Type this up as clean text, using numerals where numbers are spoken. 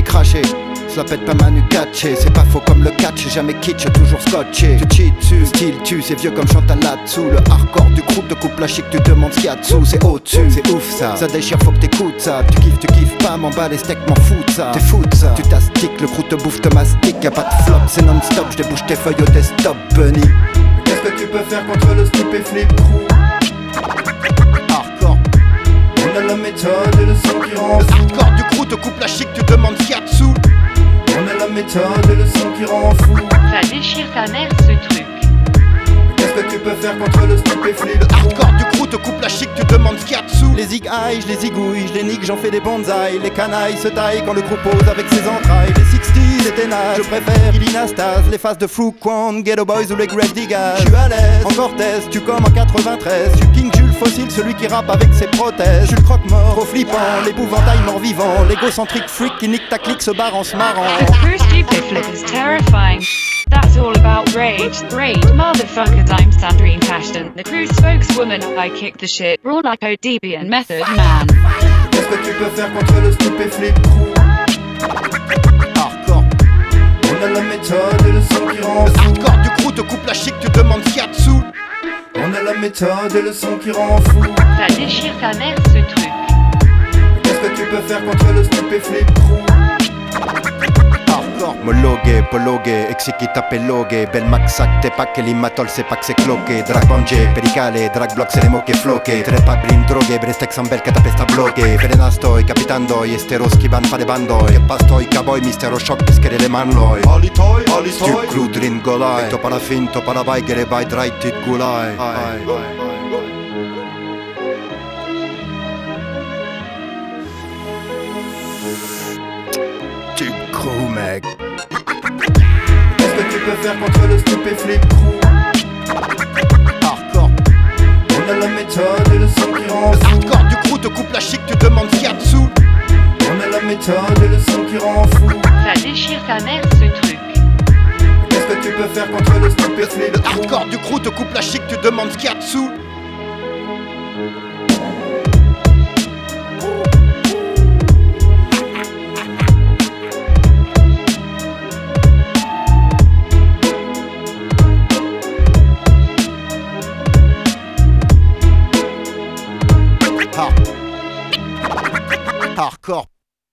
craché. Cela pète pas Manu Katché, c'est pas faux comme le catch, jamais kitsch, toujours scotché. Tu cheats dessus, style tu, c'est vieux comme Chantal là-dessous. Le hardcore du groupe te coupe la chic, tu demandes ce qu'il y a dessous. C'est au-dessus, c'est ouf ça, ça déchire, faut que t'écoutes ça. Tu kiffes pas, m'en bats les steaks, m'en fous de ça. T'es fou de ça, tu t'astiques, le crew te bouffe, te mastique. Y'a pas de flop, c'est non-stop, j'débouche tes feuilles au desktop, bunny. Qu'est-ce que tu peux faire contre le stupéflip crew? Hardcore, On a la méthode et le son qui rend fou. hardcore du crew te coupe la chic, tu demandes ce qu'il y a dessous. On a la méthode et le son qui rend fou. Ça déchire ta mère ce truc. Qu'est-ce que tu peux faire contre le stupéflip Le crew? hardcore du crew te coupe la chic, tu demandes ce qu'il y a dessous. Les zig-aïe, je les zigouille, je les nique, j'en fais des bonsaïs. Les canailles se taillent quand le crew pose avec ses entrailles. Les 60s, les ténages, je préfère Ilinastas. Les faces de Fou Kwon, Ghetto Boys ou les Grave Diggers. Je suis à l'aise, en Cortez, tu comme en 93. Je suis King Jules Fossile, celui qui rappe avec ses prothèses. Je suis le croque-mort, trop flippant, l'épouvantail mort-vivant. L'égocentrique freak qui nique ta clique se barre en se marrant. The first stupid is terrifying. That's all about rage. Rage, motherfucker, I'm Sandrine Tashton, the crew spokeswoman. I kick the shit, raw like ODB and Method Man. Qu'est-ce que tu peux faire contre le stupéflip crew? Hardcore, On a la méthode et le son qui rend le fou. hardcore du crew te coupe la chic, tu demandes ce qu'il y a dessous. On a la méthode et le son qui rend fou. Ça déchire ta mère ce truc. Qu'est-ce que tu peux faire contre le stupéflip crew? Hardcore, mologué, pologué, exikita pelogué. Bel maxac, t'es pas que l'imatol, c'est pas que c'est cloqué. Drag banje, pericale, drag block, se le moque floque. Trepa blin drogue, brestex ambel que tapesta bloque. Frena estoy, capitando, y esteros que van para bando. Que pastoy, cowboy, mistero shock, pisquere le manloy. Alitoy, Stu kludrin golai, to para fin, to para vai, gere vai, draitit gulai. Tu crew, mec. Qu'est-ce que tu peux faire contre le stupéflip crew? Hardcore, On a la méthode et le son qui rend fou. hardcore du crew te coupe la chic, tu demandes ce qu'il y a dessous. On a la méthode et le son qui rend fou. Ça déchire ta mère ce truc. Qu'est-ce que tu peux faire contre le stupéflip Le crew? hardcore du crew te coupe la chic, tu demandes ce qu'il y a dessous. Hardcore.